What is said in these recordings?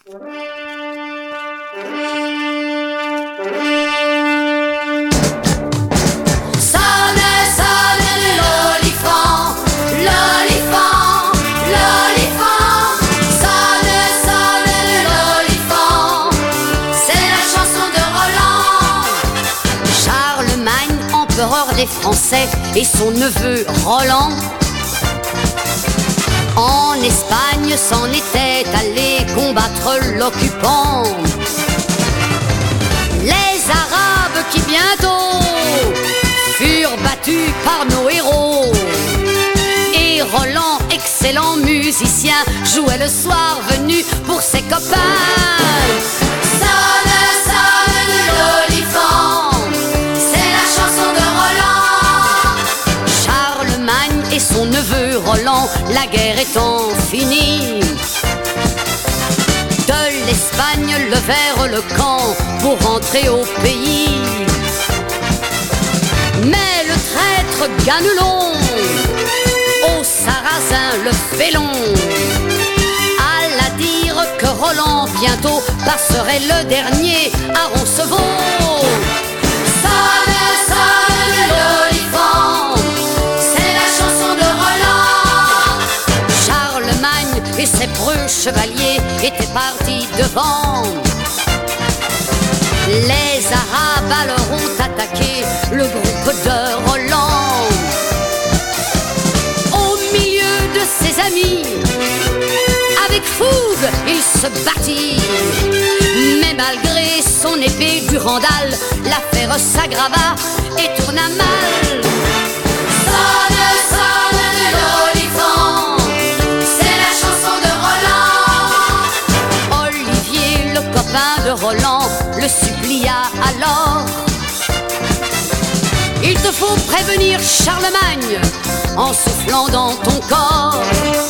Des Français et son neveu Roland en Espagne s'en était allé combattre l'occupant. Les Arabes qui bientôt furent battus par nos héros, et Roland, excellent musicien, jouait le soir venu pour ses copains. Sonne, sonne l'olifant, c'est la chanson de et son neveu Roland, la guerre étant finie. De l'Espagne levèrent le camp pour rentrer au pays. Mais le traître Ganelon, aux Sarrasins le félon, alla dire que Roland bientôt passerait le dernier à Roncevaux. Sonne, sonne l'olifant, et ses preux chevaliers étaient partis devant. Les Arabes alors ont attaqué le groupe de Roland. Au milieu de ses amis, avec fougue, il se battit. Mais malgré son épée du Randal, l'affaire s'aggrava et tourna mal. Sonne, sonne l'olifant, de Roland le supplia alors. Il te faut prévenir Charlemagne en soufflant dans ton corps.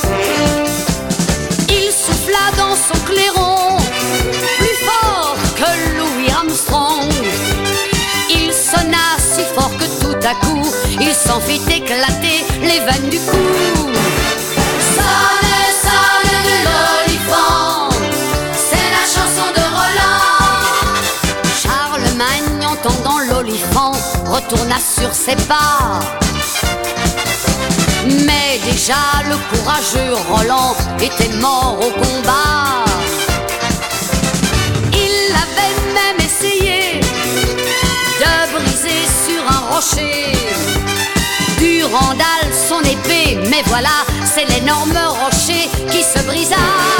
Il souffla dans son clairon plus fort que Louis Armstrong. Il sonna si fort que tout à coup il s'en fit éclater les veines du cou. Sonne, sonne de l'olifant, c'est la chanson de entendant l'olifant, retourna sur ses pas. Mais déjà le courageux Roland était mort au combat. Il avait même essayé de briser sur un rocher du Randal son épée, mais voilà, c'est l'énorme rocher qui se brisa.